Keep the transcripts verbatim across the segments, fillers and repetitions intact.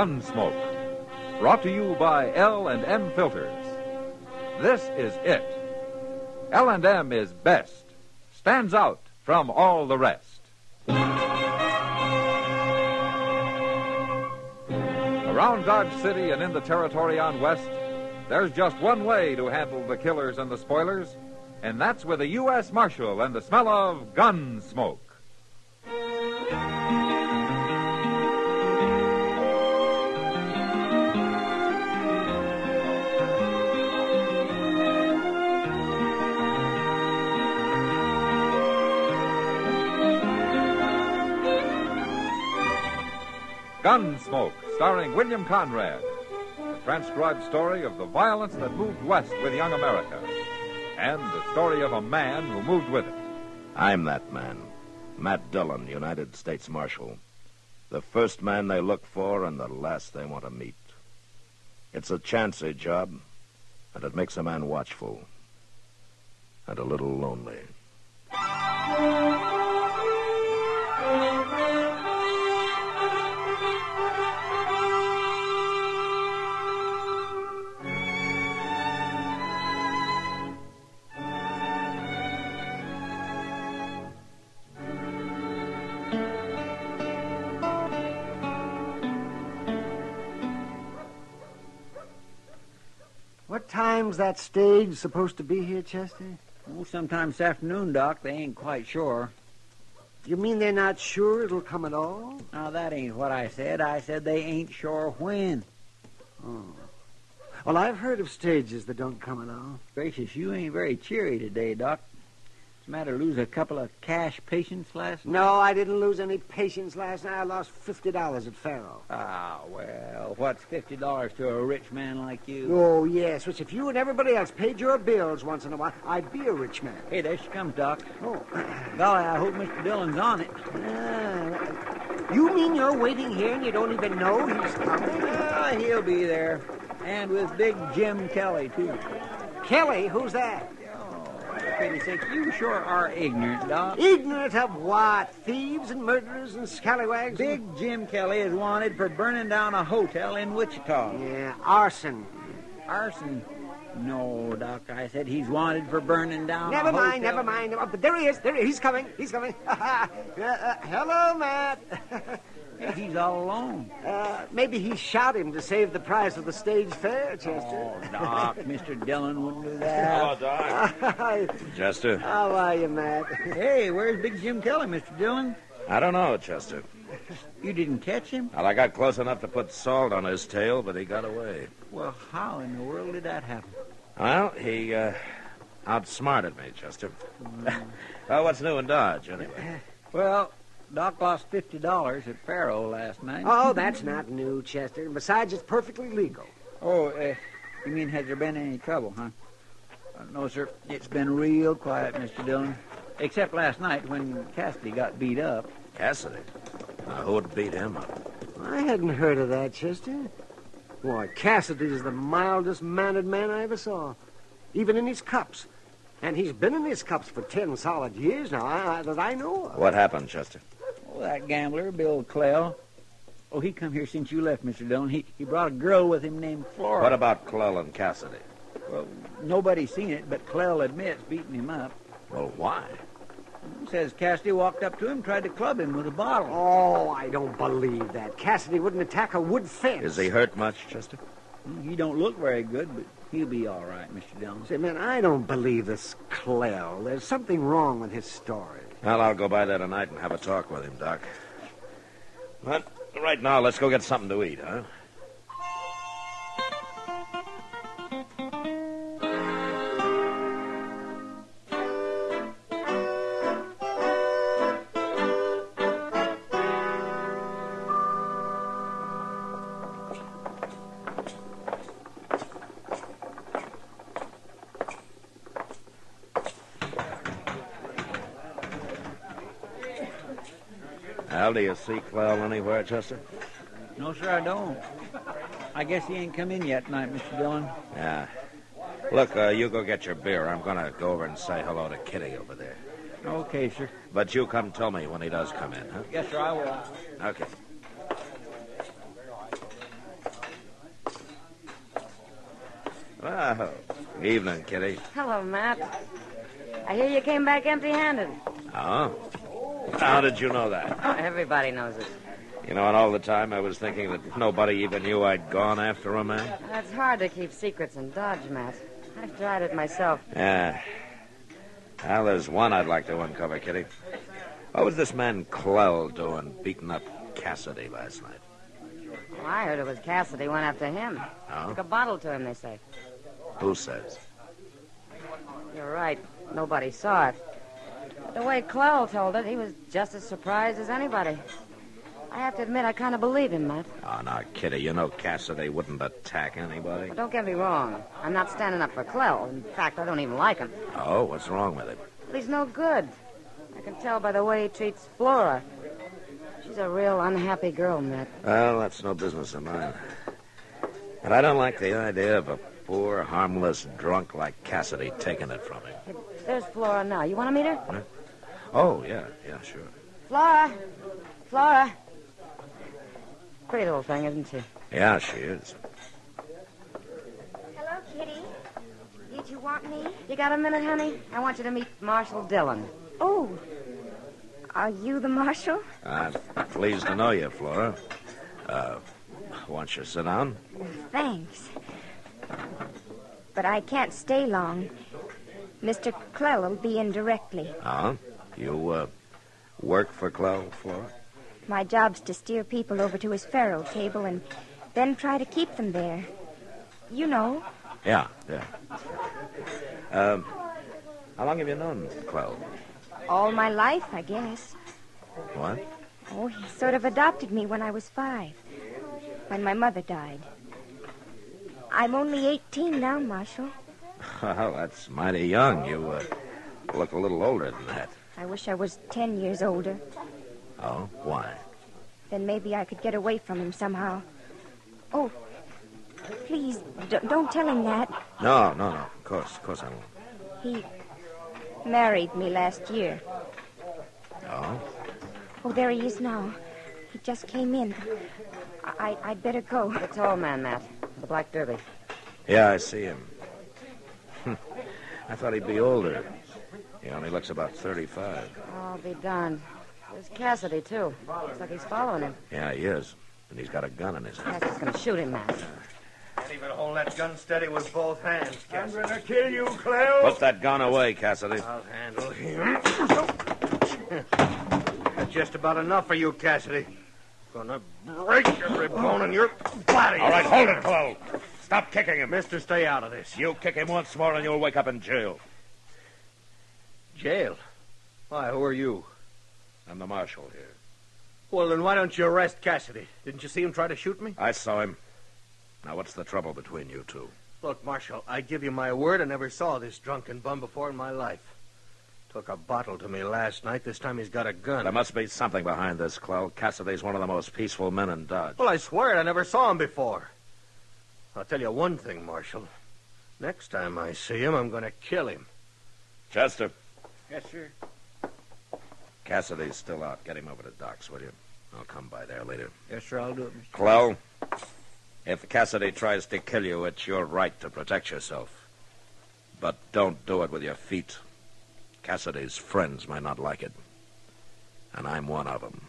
Gunsmoke. Brought to you by L and M Filters. This is it. L and M is best. Stands out from all the rest. Around Dodge City and in the territory on West, there's just one way to handle the killers and the spoilers, and that's with a U S Marshal and the smell of gun smoke. Gunsmoke, starring William Conrad. The transcribed story of the violence that moved west with young America. And the story of a man who moved with it. I'm that man. Matt Dillon, United States Marshal. The first man they look for and the last they want to meet. It's a chancy job, and it makes a man watchful. And a little lonely. What time's that stage supposed to be here, Chester? Oh, sometime this afternoon, Doc. They ain't quite sure. You mean they're not sure it'll come at all? Now, that ain't what I said. I said they ain't sure when. Oh. Well, I've heard of stages that don't come at all. Gracious, you ain't very cheery today, Doc. What's the matter, lose a couple of cash patients last night? No, I didn't lose any patients last night. I lost fifty dollars at Faro. Ah, well, what's fifty dollars to a rich man like you? Oh, yes, which if you and everybody else paid your bills once in a while, I'd be a rich man. Hey, there she comes, Doc. Oh. Golly, I hope Mister Dillon's on it. Ah, you mean you're waiting here and you don't even know he's coming? Ah, he'll be there. And with Big Jim Kelly, too. Kelly? Who's that? For pity's sake, you sure are ignorant, Doc. Ignorant of what? Thieves and murderers and scallywags? Big Jim Kelly is wanted for burning down a hotel in Wichita. Yeah, arson. Arson? No, Doc, I said he's wanted for burning down never a hotel. Never mind, never mind. Oh, but there he is. There he is. He's coming. He's coming. uh, uh, hello, Matt. Hey, he's all alone. Uh, maybe he shot him to save the price of the stage fare, Chester. Oh, Doc, Mister Dillon wouldn't do that. Hello, Doc. Chester. How are you, Matt? Hey, where's Big Jim Kelly, Mister Dillon? I don't know, Chester. You didn't catch him? Well, I got close enough to put salt on his tail, but he got away. Well, how in the world did that happen? Well, he uh, outsmarted me, Chester. Mm. Well, what's new in Dodge, anyway? Well, Doc lost fifty dollars at Faro last night. Oh, that's not new, Chester. Besides, it's perfectly legal. Oh, uh, you mean has there been any trouble, huh? Uh, no, sir. It's been real quiet, Mister Dillon. Except last night when Cassidy got beat up. Cassidy? Now, who'd beat him up? I hadn't heard of that, Chester. Why, Cassidy's the mildest mannered man I ever saw. Even in his cups. And he's been in his cups for ten solid years now, I, I, that I know of. What happened, Chester? Oh, that gambler, Bill Clell. Oh, he come here since you left, Mister Dillon. He, he brought a girl with him named Flora. What about Clell and Cassidy? Well, nobody's seen it, but Clell admits beating him up. Well, why? He says Cassidy walked up to him, tried to club him with a bottle. Oh, I don't believe that. Cassidy wouldn't attack a wood fence. Is he hurt much, Chester? He don't look very good, but he'll be all right, Mister Dillon. Say, man, I don't believe this Clell. There's something wrong with his story. Well, I'll go by there tonight and have a talk with him, Doc. But right now, let's go get something to eat, huh? Well, do you see Clell anywhere, Chester? No, sir, I don't. I guess he ain't come in yet tonight, Mister Dillon. Yeah. Look, uh, you go get your beer. I'm going to go over and say hello to Kitty over there. Okay, sir. But you come tell me when he does come in, huh? Yes, sir, I will. Okay. Well, evening, Kitty. Hello, Matt. I hear you came back empty-handed. Oh? How did you know that? Everybody knows it. You know, and all the time I was thinking that nobody even knew I'd gone after a man. It's hard to keep secrets in Dodge, Matt. I've tried it myself. Yeah. Well, there's one I'd like to uncover, Kitty. What was this man Clell doing beating up Cassidy last night? Well, I heard it was Cassidy went after him. Oh? Took a bottle to him, they say. Who says? You're right. Nobody saw it. But the way Clell told it, he was just as surprised as anybody. I have to admit, I kind of believe him, Matt. Oh, now, Kitty, you know Cassidy wouldn't attack anybody. But don't get me wrong. I'm not standing up for Clell. In fact, I don't even like him. Oh, what's wrong with him? But he's no good. I can tell by the way he treats Flora. She's a real unhappy girl, Matt. Well, that's no business of mine. And I don't like the idea of a poor, harmless drunk like Cassidy taking it from him. Hey, there's Flora now. You want to meet her? Huh? Oh, yeah, yeah, sure. Flora! Flora! Pretty little thing, isn't she? Yeah, she is. Hello, Kitty. Did you want me? You got a minute, honey? I want you to meet Marshal Dillon. Oh. Are you the marshal? I'm pleased to know you, Flora. Uh, won't you sit down? Thanks. But I can't stay long. Mister Clell will be in directly. Uh-huh. You, uh, work for Clell, Flora? My job's to steer people over to his faro table and then try to keep them there. You know. Yeah, yeah. Um, how long have you known Clell? All my life, I guess. What? Oh, he sort of adopted me when I was five, when my mother died. I'm only eighteen now, Marshal. Well, that's mighty young. You, uh, look a little older than that. I wish I was ten years older. Oh, why? Then maybe I could get away from him somehow. Oh, please, d- don't tell him that. No, no, no. Of course, of course I won't. He married me last year. Oh? Oh, there he is now. He just came in. I- I'd better go. The tall man, Matt. The black derby. Yeah, I see him. I thought he'd be older. He only looks about thirty-five. Oh, I'll be darned. There's Cassidy, too. Looks like he's following him. Yeah, he is. And he's got a gun in his hand. Cassidy's going to shoot him, Matt. Can't even hold that gun steady with both hands, Cassidy. I'm going to kill you, Clell. Put that gun away, Cassidy. I'll handle him. That's just about enough for you, Cassidy. Gonna break every bone in your body. All right, hold it, Clell. Stop kicking him. Mister, stay out of this. You kick him once more and you'll wake up in jail. Jail? Why, who are you? I'm the marshal here. Well, then why don't you arrest Cassidy? Didn't you see him try to shoot me? I saw him. Now, what's the trouble between you two? Look, Marshal, I give you my word I never saw this drunken bum before in my life. Took a bottle to me last night. This time he's got a gun. There must be something behind this, Clell. Cassidy's one of the most peaceful men in Dodge. Well, I swear it, I never saw him before. I'll tell you one thing, Marshal. Next time I see him, I'm going to kill him. Chester. Yes, sir. Cassidy's still out. Get him over to Doc's, will you? I'll come by there later. Yes, sir, I'll do it, Mister Clell, if Cassidy tries to kill you, it's your right to protect yourself. But don't do it with your feet. Cassidy's friends might not like it. And I'm one of them.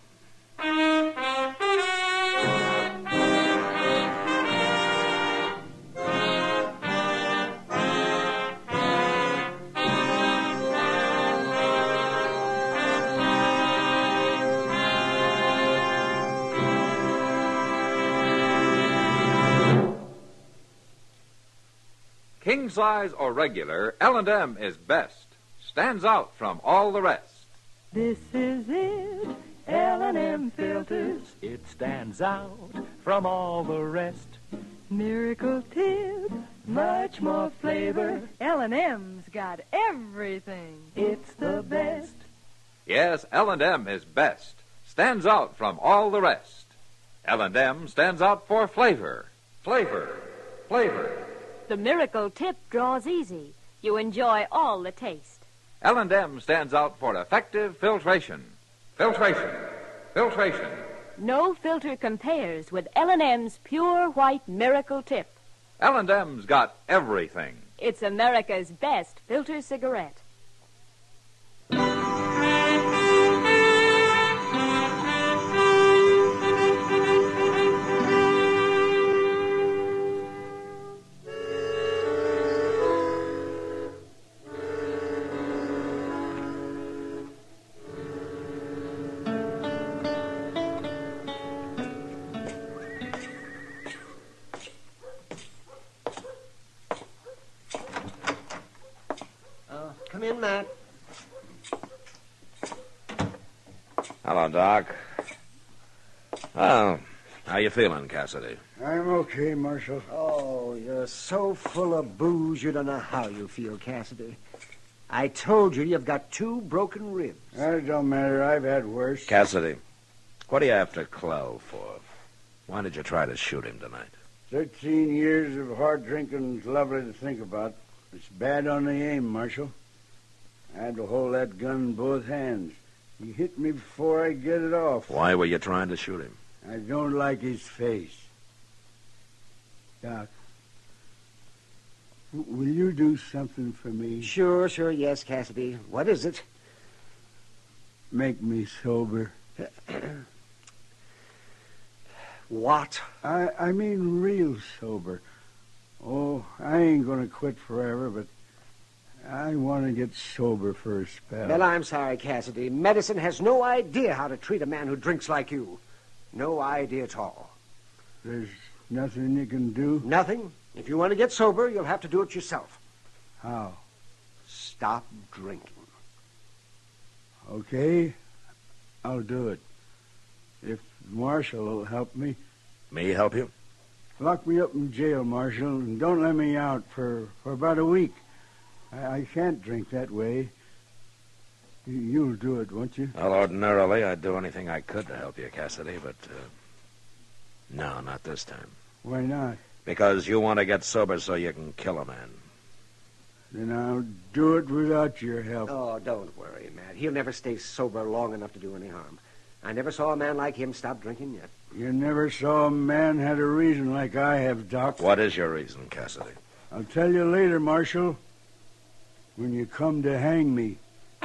King size or regular, L and M is best. Stands out from all the rest. This is it, L and M filters. It stands out from all the rest. Miracle tip, much more flavor. L and M's got everything. It's the best. Yes, L and M is best. Stands out from all the rest. L and M stands out for flavor. Flavor. Flavor. The Miracle Tip draws easy. You enjoy all the taste. L and M stands out for effective filtration. Filtration. Filtration. No filter compares with L and M's pure white Miracle Tip. L and M's got everything. It's America's best filter cigarette. Come in, Matt. Hello, Doc. Oh, how you feeling, Cassidy? I'm okay, Marshal. Oh, you're so full of booze you don't know how you feel, Cassidy. I told you you've got two broken ribs. That don't matter. I've had worse. Cassidy, what are you after Clell for? Why did you try to shoot him tonight? Thirteen years of hard drinking's lovely to think about. It's bad on the aim, Marshal. I had to hold that gun in both hands. He hit me before I get it off. Why were you trying to shoot him? I don't like his face. Doc, w- will you do something for me? Sure, sure, yes, Cassidy. What is it? Make me sober. What? I, I mean real sober. Oh, I ain't going to quit forever, but I want to get sober for a spell. Well, I'm sorry, Cassidy. Medicine has no idea how to treat a man who drinks like you. No idea at all. There's nothing you can do? Nothing. If you want to get sober, you'll have to do it yourself. How? Stop drinking. Okay, I'll do it. If Marshal will help me. Me help you? Lock me up in jail, Marshal, and don't let me out for, for about a week. I, I can't drink that way. You, you'll do it, won't you? Well, ordinarily, I'd do anything I could to help you, Cassidy, but, uh, no, not this time. Why not? Because you want to get sober so you can kill a man. Then I'll do it without your help. Oh, don't worry, Matt. He'll never stay sober long enough to do any harm. I never saw a man like him stop drinking yet. You never saw a man had a reason like I have, Doc. What is your reason, Cassidy? I'll tell you later, Marshal, when you come to hang me.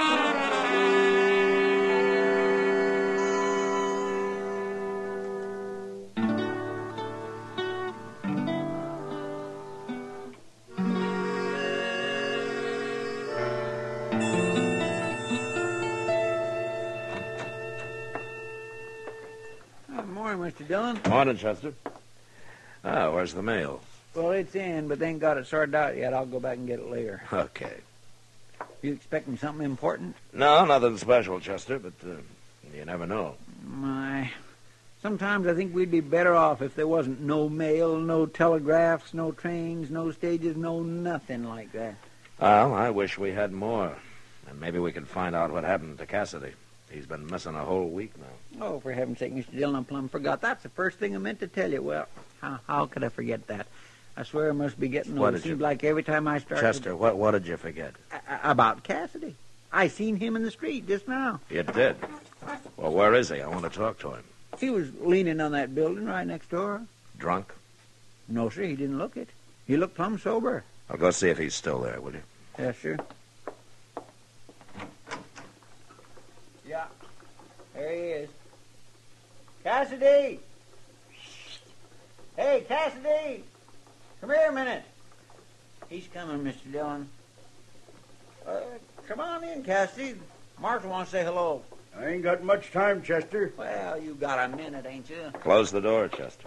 Mister Dillon? Morning, Chester. Ah, where's the mail? Well, it's in, but they ain't got it sorted out yet. I'll go back and get it later. Okay. You expecting something important? No, nothing special, Chester, but uh, you never know. My, sometimes I think we'd be better off if there wasn't no mail, no telegraphs, no trains, no stages, no nothing like that. Well, I wish we had more. And maybe we could find out what happened to Cassidy. He's been missing a whole week now. Oh, for heaven's sake, Mister Dillon, I plumb forgot. That's the first thing I meant to tell you. Well, how, how could I forget that? I swear I must be getting What old. It did seems you- like every time I start... Chester, what, what did you forget? A- about Cassidy. I seen him in the street just now. You did? Well, where is he? I want to talk to him. He was leaning on that building right next door. Drunk? No, sir, he didn't look it. He looked plumb sober. I'll go see if he's still there, will you? Yes, sir. Yeah. There he is. Cassidy! Hey, Cassidy! Come here a minute. He's coming, Mister Dillon. Uh, come on in, Cassidy. Marshal wants to say hello. I ain't got much time, Chester. Well, you got a minute, ain't you? Close the door, Chester.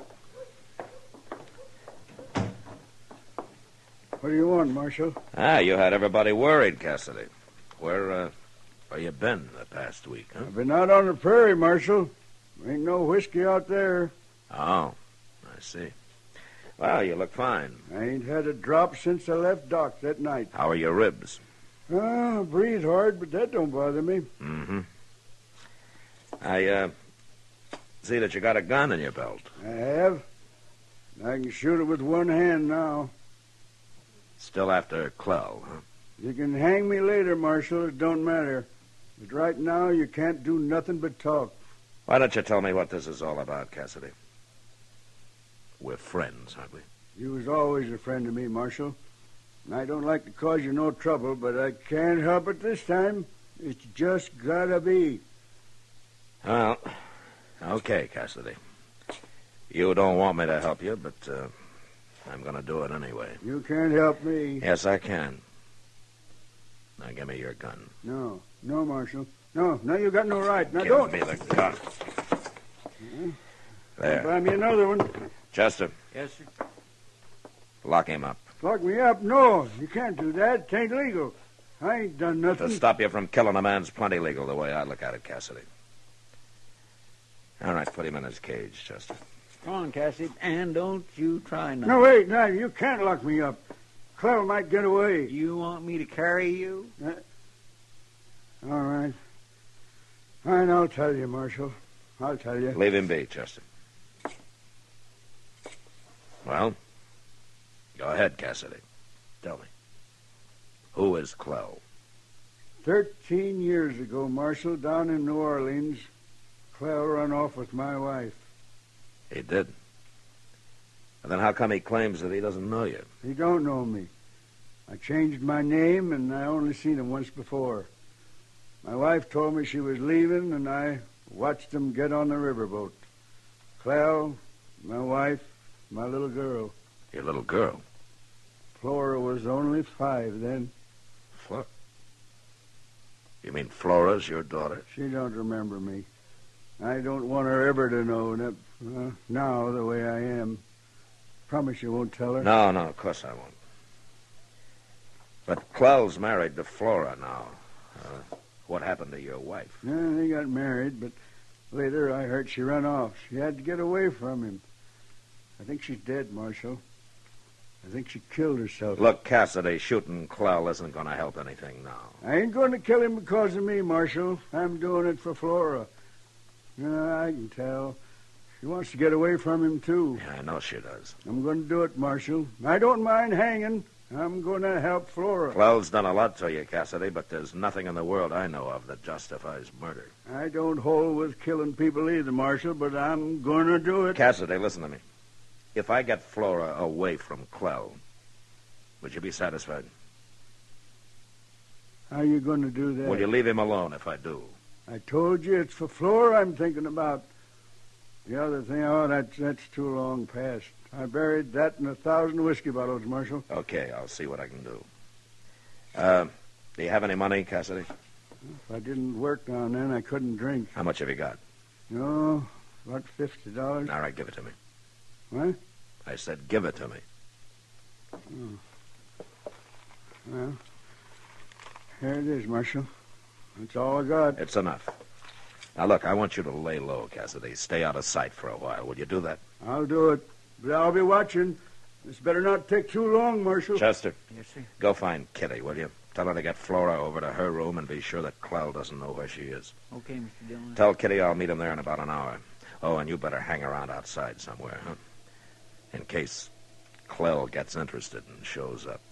What do you want, Marshal? Ah, you had everybody worried, Cassidy. Where, uh, where you been the past week, huh? I've been out on the prairie, Marshal. Ain't no whiskey out there. Oh, I see. Well, you look fine. I ain't had a drop since I left Doc that night. How are your ribs? Ah, I breathe hard, but that don't bother me. Mm-hmm. I, uh, see that you got a gun in your belt. I have. I can shoot it with one hand now. Still after Clell, huh? You can hang me later, Marshal. It don't matter. But right now, you can't do nothing but talk. Why don't you tell me what this is all about, Cassidy? We're friends, aren't we? You was always a friend to me, Marshal. And I don't like to cause you no trouble, but I can't help it this time. It's just gotta be. Well, okay, Cassidy. You don't want me to help you, but uh, I'm going to do it anyway. You can't help me. Yes, I can. Now give me your gun. No, no, Marshal. No, no, you got no right. Now give don't. me the gun. Yeah. There. Buy me another one. Chester. Yes, sir. Lock him up. Lock me up? No, you can't do that. It ain't legal. I ain't done nothing. To stop you from killing a man's plenty legal the way I look at it, Cassidy. All right, put him in his cage, Chester. Come on, Cassie, and don't you try nothing. No, wait, no, you can't lock me up. Clell might get away. You want me to carry you? Uh, all right. All right, I'll tell you, Marshal. I'll tell you. Leave him be, Chester. Well, go ahead, Cassidy. Tell me. Who is Clell? Thirteen years ago, Marshal, down in New Orleans, Clell run off with my wife. He did. And then how come he claims that he doesn't know you? He don't know me. I changed my name, and I only seen him once before. My wife told me she was leaving, and I watched him get on the riverboat. Clell, my wife, my little girl. Your little girl? Flora was only five then. Flora? You mean Flora's your daughter? She don't remember me. I don't want her ever to know that, uh, now the way I am. Promise you won't tell her? No, no, of course I won't. But Clell's married to Flora now. Uh, what happened to your wife? Yeah, they got married, but later I heard she run off. She had to get away from him. I think she's dead, Marshal. I think she killed herself. Look, Cassidy, shooting Clell isn't going to help anything now. I ain't going to kill him because of me, Marshal. I'm doing it for Flora. Yeah, I can tell. She wants to get away from him, too. Yeah, I know she does. I'm going to do it, Marshal. I don't mind hanging. I'm going to help Flora. Clell's done a lot to you, Cassidy, but there's nothing in the world I know of that justifies murder. I don't hold with killing people either, Marshal, but I'm going to do it. Cassidy, listen to me. If I get Flora away from Clell, would you be satisfied? How are you going to do that? Will you leave him alone if I do? I told you it's for Flora I'm thinking about. The other thing, oh, that's, that's too long past. I buried that in a thousand whiskey bottles, Marshal. Okay, I'll see what I can do. Uh, do you have any money, Cassidy? If I didn't work down then, I couldn't drink. How much have you got? No, about fifty dollars. All right, give it to me. What? I said give it to me. Oh. Well, here it is, Marshal. That's all I got. It's enough. Now, look, I want you to lay low, Cassidy. Stay out of sight for a while. Will you do that? I'll do it. But I'll be watching. This better not take too long, Marshal. Chester. Yes, sir. Go find Kitty, will you? Tell her to get Flora over to her room and be sure that Clell doesn't know where she is. Okay, Mister Dillon. Tell Kitty I'll meet him there in about an hour. Oh, and you better hang around outside somewhere, huh? In case Clell gets interested and shows up.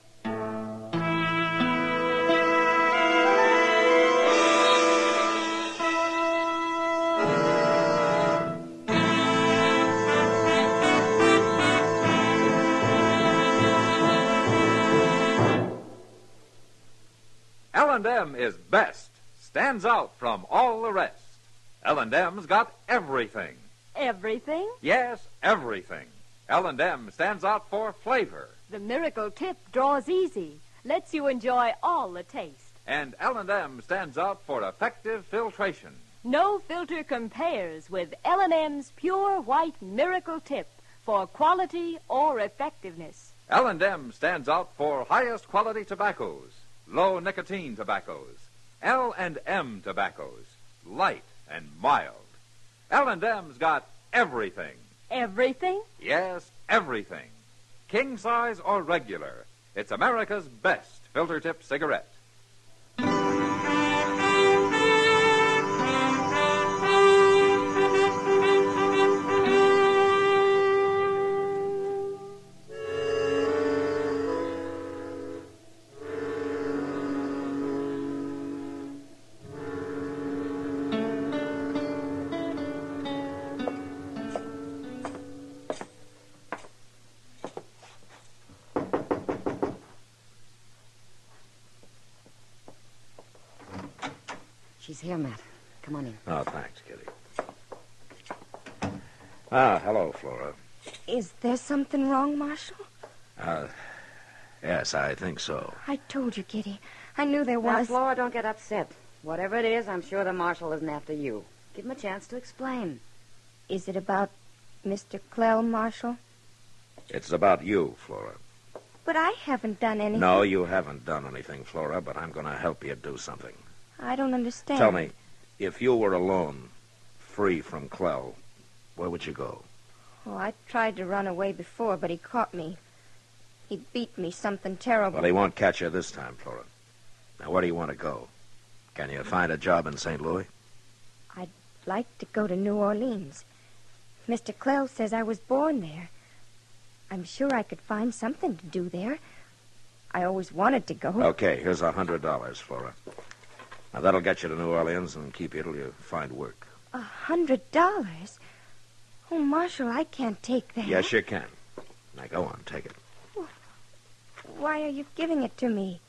L and M is best, stands out from all the rest. L and M's got everything. Everything? Yes, everything. L and M stands out for flavor. The Miracle Tip draws easy, lets you enjoy all the taste. And L and M stands out for effective filtration. No filter compares with L and M's pure white Miracle Tip for quality or effectiveness. L and M stands out for highest quality tobaccos, low nicotine tobaccos, L and M tobaccos, light and mild. L and M's got everything. Everything? Yes, everything. King size or regular, it's America's best filter tip cigarette. She's here, Matt. Come on in. Oh, thanks, Kitty. Ah, hello, Flora. Is there something wrong, Marshal? Uh, yes, I think so. I told you, Kitty. I knew there Now, was. Flora, don't get upset. Whatever it is, I'm sure the marshal isn't after you. Give him a chance to explain. Is it about Mister Clell, Marshal? It's about you, Flora. But I haven't done anything. No, you haven't done anything, Flora, but I'm going to help you do something. I don't understand. Tell me, if you were alone, free from Clell, where would you go? Oh, I tried to run away before, but he caught me. He beat me something terrible. Well, he won't catch you this time, Flora. Now, where do you want to go? Can you find a job in Saint Louis? I'd like to go to New Orleans. Mister Clell says I was born there. I'm sure I could find something to do there. I always wanted to go. Okay, here's a hundred dollars, Flora. Now, that'll get you to New Orleans and keep you till you find work. A hundred dollars? Oh, Marshal, I can't take that. Yes, you can. Now, go on, take it. Why are you giving it to me?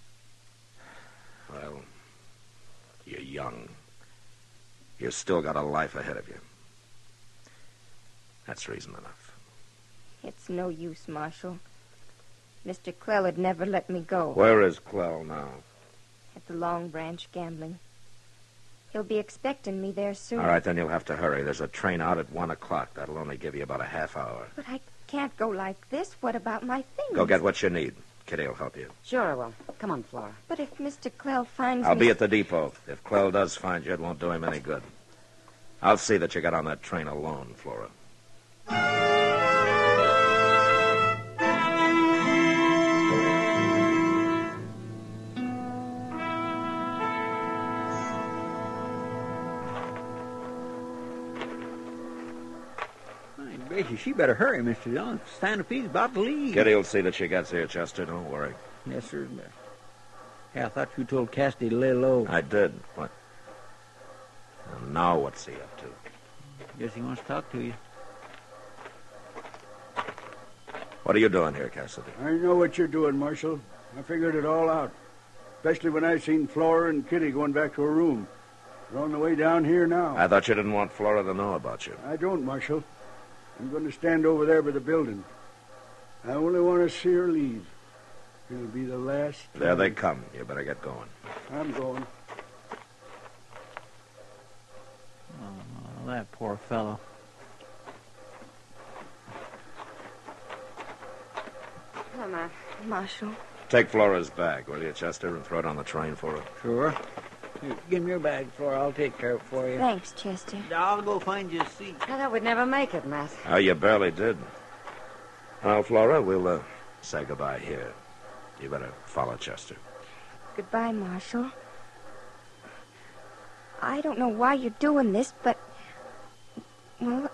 Well, you're young. You've still got a life ahead of you. That's reason enough. It's no use, Marshal. Mister Clell would never let me go. Where is Clell now? At the Long Branch gambling. He'll be expecting me there soon. All right, then you'll have to hurry. There's a train out at one o'clock. That'll only give you about a half hour. But I can't go like this. What about my things? Go get what you need. Kitty will help you. Sure I will. Come on, Flora. But if Mister Clell finds I'll me... be at the depot. If Clell does find you, it won't do him any good. I'll see that you get on that train alone, Flora. Gracious, she better hurry, Mister Dillon. Stampedere's about to leave. Kitty will see that she gets here, Chester. Don't worry. Yes, sir. Yeah, I thought you told Cassidy to lay low. I did. What? And now what's he up to? Guess he wants to talk to you. What are you doing here, Cassidy? I know what you're doing, Marshal. I figured it all out. Especially when I seen Flora and Kitty going back to her room. They're on the way down here now. I thought you didn't want Flora to know about you. I don't, Marshal. I'm going to stand over there by the building. I only want to see her leave. It'll be the last time. There they come. You better get going. I'm going. Oh, that poor fellow. Come on. Marshal. Take Flora's bag, will you, Chester, and throw it on the train for her. Sure. Here, give me your bag, Flora. I'll take care of it for you. Thanks, Chester. I'll go find you a seat. I thought we'd never make it, Matt. Oh, you barely did. Well, Flora, we'll uh, say goodbye here. You better follow Chester. Goodbye, Marshal. I don't know why you're doing this, but... Well...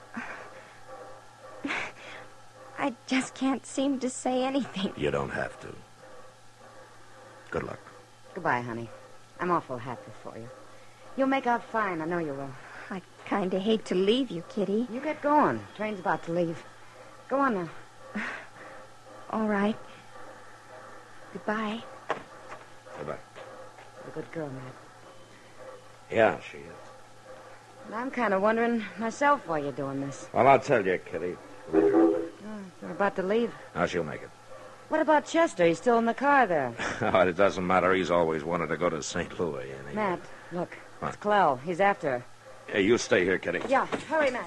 I just can't seem to say anything. You don't have to. Good luck. Goodbye, honey. I'm awful happy for you. You'll make out fine. I know you will. I kind of hate to leave you, Kitty. You get going. Train's about to leave. Go on now. All right. Goodbye. Goodbye. You're a good girl, Matt. Yeah, she is. And I'm kind of wondering myself why you're doing this. Well, I'll tell you, Kitty. Oh, they're about to leave. Now, she'll make it. What about Chester? He's still in the car there. Oh, it doesn't matter. He's always wanted to go to Saint Louis. And he... Matt, look. What? It's Clell. He's after her. Hey, you stay here, Kitty. Yeah, hurry, Matt.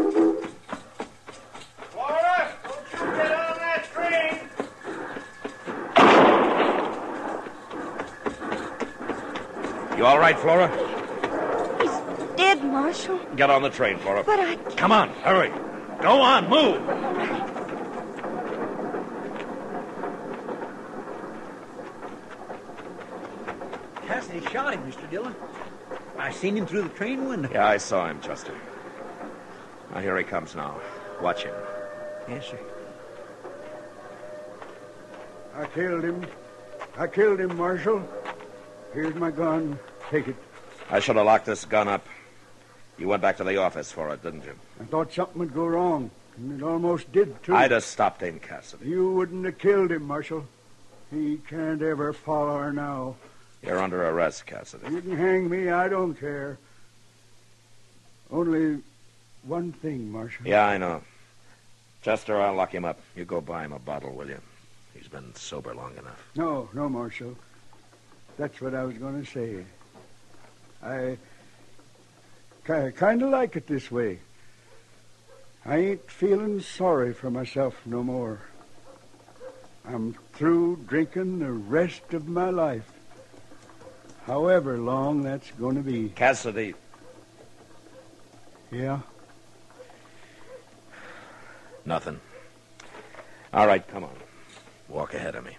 Flora, don't you get on that train. You all right, Flora? He's dead, Marshal. Get on the train, Flora. But I can't... Come on, hurry. Go on, move. Cassidy shot him, Mister Dillon. I seen him through the train window. Yeah, I saw him, Chester. Now, here he comes now. Watch him. Yes, sir. I killed him. I killed him, Marshal. Here's my gun. Take it. I should have locked this gun up. You went back to the office for it, didn't you? I thought something would go wrong, and it almost did, too. I'd have stopped him, Cassidy. You wouldn't have killed him, Marshal. He can't ever follow her now. You're under arrest, Cassidy. You can hang me. I don't care. Only one thing, Marshal. Yeah, I know. Chester, I'll lock him up. You go buy him a bottle, will you? He's been sober long enough. No, no, Marshal. That's what I was going to say. I kind of like it this way. I ain't feeling sorry for myself no more. I'm through drinking the rest of my life. However long that's going to be. Cassidy. Yeah? Nothing. All right, come on. Walk ahead of me.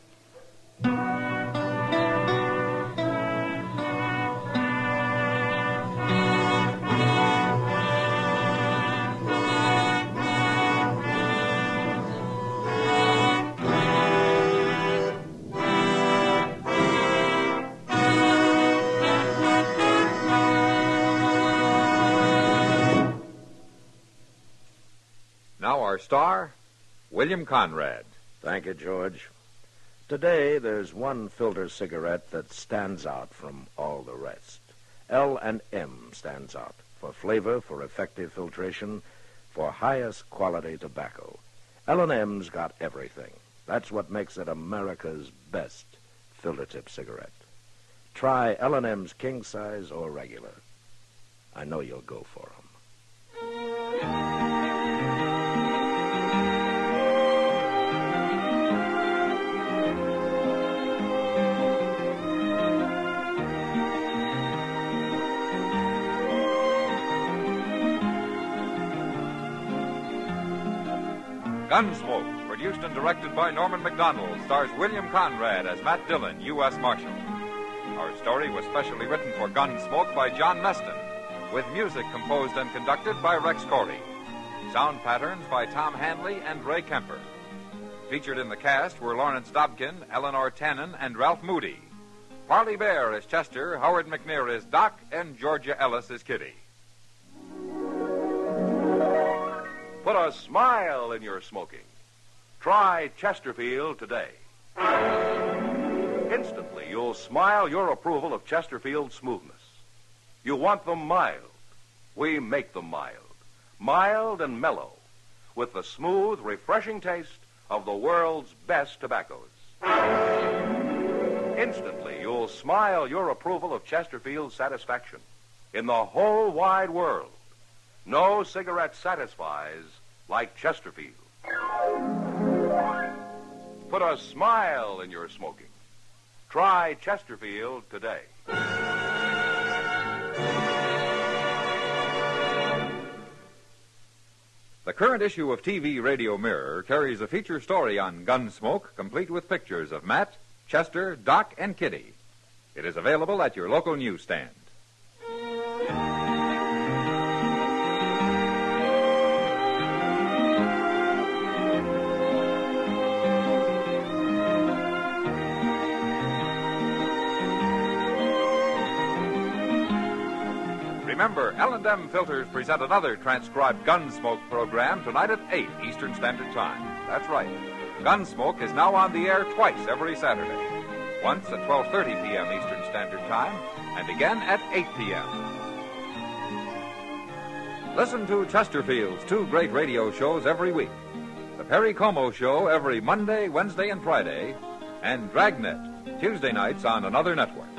Now our star, William Conrad. Thank you, George. Today, there's one filter cigarette that stands out from all the rest. L and M stands out for flavor, for effective filtration, for highest quality tobacco. L and M's got everything. That's what makes it America's best filter tip cigarette. Try L and M's king size or regular. I know you'll go for 'em. Gunsmoke, produced and directed by Norman Macdonald, stars William Conrad as Matt Dillon, U S Marshal. Our story was specially written for Gunsmoke by John Meston, with music composed and conducted by Rex Corey. Sound patterns by Tom Hanley and Ray Kemper. Featured in the cast were Lawrence Dobkin, Eleanor Tannen, and Ralph Moody. Parley Bear as Chester, Howard McNear as Doc, and Georgia Ellis as Kitty. Put a smile in your smoking. Try Chesterfield today. Instantly, you'll smile your approval of Chesterfield's smoothness. You want them mild. We make them mild. Mild and mellow, with the smooth, refreshing taste of the world's best tobaccos. Instantly, you'll smile your approval of Chesterfield's satisfaction. In the whole wide world, no cigarette satisfies like Chesterfield. Put a smile in your smoking. Try Chesterfield today. The current issue of T V Radio Mirror carries a feature story on Gunsmoke, complete with pictures of Matt, Chester, Doc, and Kitty. It is available at your local newsstand. Remember, L and M Filters present another transcribed Gunsmoke program tonight at eight Eastern Standard Time. That's right. Gunsmoke is now on the air twice every Saturday. Once at twelve thirty p.m. Eastern Standard Time, and again at eight p.m. Listen to Chesterfield's two great radio shows every week. The Perry Como Show every Monday, Wednesday, and Friday, and Dragnet, Tuesday nights on another network.